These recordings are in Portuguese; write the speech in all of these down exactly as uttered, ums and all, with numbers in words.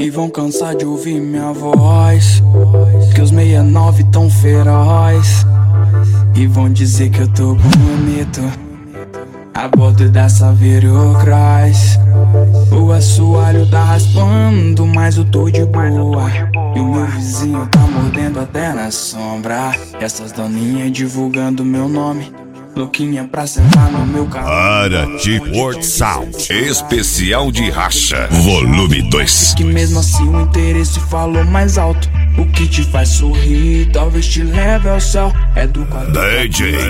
E vão cansar de ouvir minha voz, que os sessenta e nove tão feroz. E vão dizer que eu tô bonito a bordo dessa Virocross. O assoalho tá raspando, mas eu tô de boa. E o meu vizinho tá mordendo até na sombra. Essas doninhas divulgando meu nome, louquinha pra sentar no meu carro. Arati World Sound especial de racha, volume dois. Que mesmo assim o interesse falou mais alto. O que te faz sorrir, talvez te leve ao céu. É do quadro D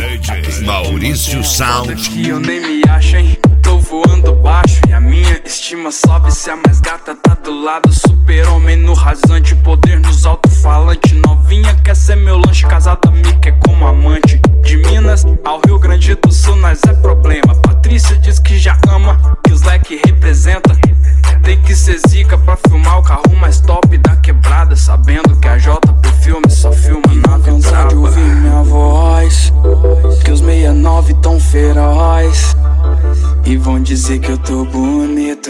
J Maurício Sound. Que eu nem me acho, hein? Tô voando baixo e a minha estima sobe. Se a mais gata tá do lado, super-homem no rasante, poder nos alto-falante. Novinha quer ser meu lanche, casada me quer como amante. De Minas ao Rio Grande do Sul nós é problema. Patrícia diz que já ama, que os leque representa. Tem que ser zica pra filmar o carro mais top da quebrada, sabendo que a J P Filme só filma na cansada de ouvir minha voz, que os sessenta e nove tão feroz. E vão dizer que eu tô bonito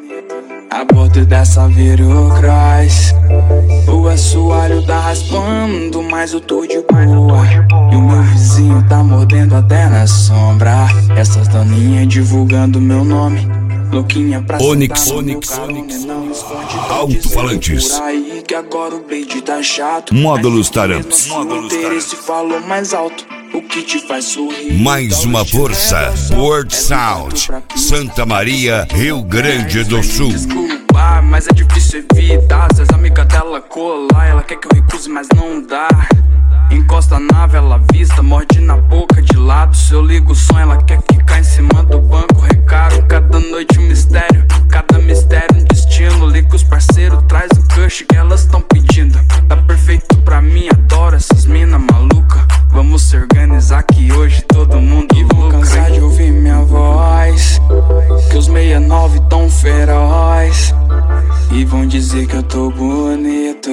a bordo dessa Virocross. O assoalho tá raspando, mas eu tô de boa. E o meu vizinho tá mordendo até na sombra. Essas doninhas divulgando meu nome, louquinha pra Onyx, Onyx, Onyx. Alto-falantes. Que agora o Blade tá chato. Módulos Taramps. Módulos Taramps. Falou mais alto. O que te faz sorrir? Mais uma força. World Sound, Santa Maria, Rio Grande do Sul. Desculpa, mas é difícil evitar. Se as amigas dela colar, ela quer que eu recuse, mas não dá. Encosta na vela vista, morde na boca de lado. Se eu ligo o som, ela quer ficar em cima do banco. Recaro, cada noite um mistério, cada mistério um destino. Liga os parceiros, traz o crush que elas tão pedindo. Tá perfeito pra mim, adoro essas mina maluca. Vamos se organizar que hoje todo mundo e vão cansar de ouvir minha voz, que os sessenta e nove tão feroz. E vão dizer que eu tô bonito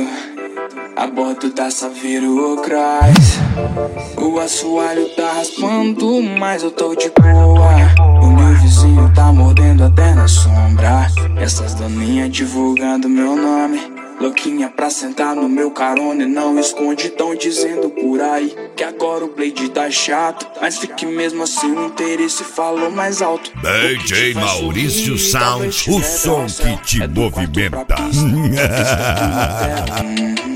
a bordo dessa Virocross. O assoalho tá raspando, mas eu tô de boa. O meu vizinho tá mordendo até na sombra. Essas doninhas divulgando meu nome, louquinha pra sentar no meu carona e não esconde. Tão dizendo por aí que agora o Blade tá chato, mas fique mesmo assim o interesse falou mais alto. D J Maurício Sound, o som que te movimenta.